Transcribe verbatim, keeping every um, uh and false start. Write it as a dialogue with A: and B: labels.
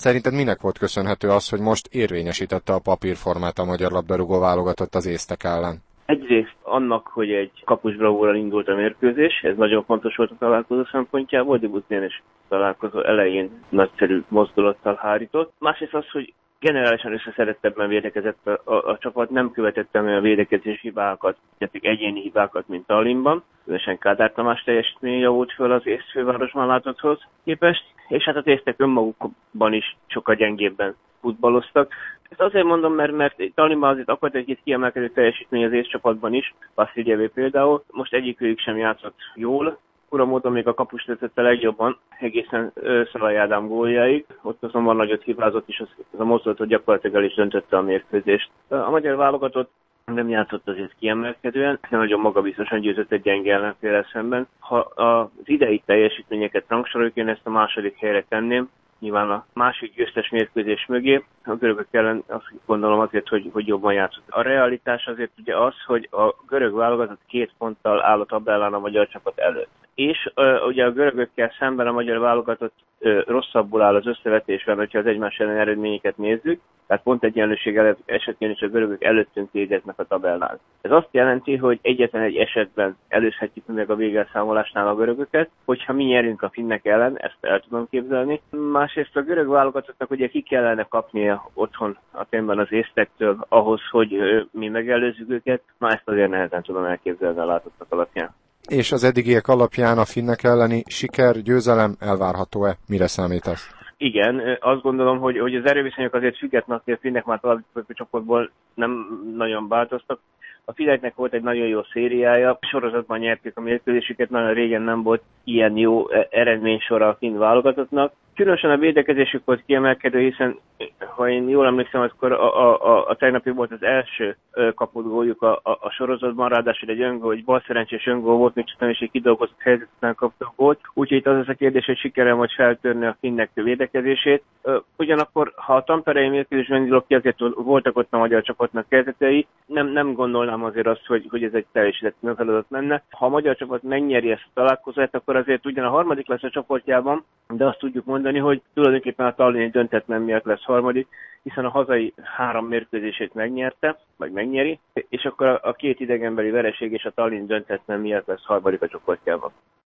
A: Szerinted minek volt köszönhető az, hogy most érvényesítette a papírformát a magyar labdarúgó válogatott az észtek ellen?
B: Egyrészt annak, hogy egy kapus bravúrral indult a mérkőzés, ez nagyon fontos volt a találkozó szempontjából, Dibusz Dénes találkozó elején nagyszerű mozdulattal hárított. Másrészt az, hogy generálisan összeszerettebben védekezett a, a, a csapat, nem követett olyan védekezés hibákat, gyakorlatilag egyéni hibákat, mint Tallinnban. Különösen Kádár Tamás teljesítménye javult föl az észt fővárosban látotthoz képest, és hát az észtek önmagukban is sokkal gyengébben futballoztak. Ezt azért mondom, mert, mert Tallinnban azért akart egy kiemelkedő teljesítmény az észt csapatban is, Vassziljevé például. Most egyikőjük sem játszott jól, uramódon még a kapus tette legjobban, egészen Szalai Ádám góljáig. Ott azonban nagyot hibázott, és az, az a mozdulat, hogy gyakorlatilag el is döntötte a mérkőzést. A magyar válogatott nem játszott azért kiemelkedően, nagyon magabiztosan győzött egy gyenge ellenféllel szemben. Ha az idei teljesítményeket rangsoroljuk, én ezt a második helyre tenném, nyilván a másik győztes mérkőzés mögé. A görögök ellen azt gondolom azért, hogy, hogy jobban játszott. A realitás azért ugye az, hogy a görög válogatott két ponttal áll a tabellán a magyar csapat előtt. És uh, ugye a görögökkel szemben a magyar válogatott uh, rosszabbul áll az összevetésben, hogyha az egymás ellen eredményeket nézzük, tehát pont egyenlőség esetén is a görögök előttünk végeznek a tabellán. Ez azt jelenti, hogy egyetlen egy esetben előzhetjük meg a végelszámolásnál a görögöket, hogyha mi nyerünk a finnek ellen, ezt el tudom képzelni. Másrészt a görög válogatottnak ugye ki kellene kapnia otthon a témben az észtektől ahhoz, hogy uh, mi megelőzzük őket, na ezt azért nehezen tudom elképzelni a látottak alapján.
A: És az eddigiek alapján a finnek elleni siker, győzelem elvárható-e? Mire számítasz?
B: Igen, azt gondolom, hogy, hogy az erőviszonyok azért függetlenek, hogy a finnek már további csoportból nem nagyon változtak. A finneknek volt egy nagyon jó szériája, sorozatban nyerték a mérkőzésüket, nagyon régen nem volt ilyen jó eredménysora a finn válogatottnak. Különösen a védekezésük volt kiemelkedő, hiszen ha én jól emlékszem, akkor a, a, a, a tegnapi volt az első kapott góljuk a, a, a sorozatban, ráadásul egy öngól, egy balszerencsés öngól volt, még csak nem is egy kidolgozott helyzetben kaptak gólt. Úgyhogy itt az az a kérdés, hogy sikerül majd feltörni a finnek védekezését. Ugyanakkor, ha a tamperei mérkőzésben indulok ki, azért voltak ott a magyar csapatnak kezdetei, nem, nem gondolnám azért azt, hogy, hogy ez egy teljesített feladat lenne. Ha a magyar csapat megnyeri ezt a találkozót, akkor azért ugyan a harmadik lesz a csoportjában, de azt tudjuk mondani, hogy tulajdonképpen a tallinni döntetlen miatt lesz harmadik, hiszen a hazai három mérkőzését megnyerte, vagy megnyeri, és akkor a két idegenbeli vereség és a Tallinn döntetlen miatt lesz harmadik a csoportjában.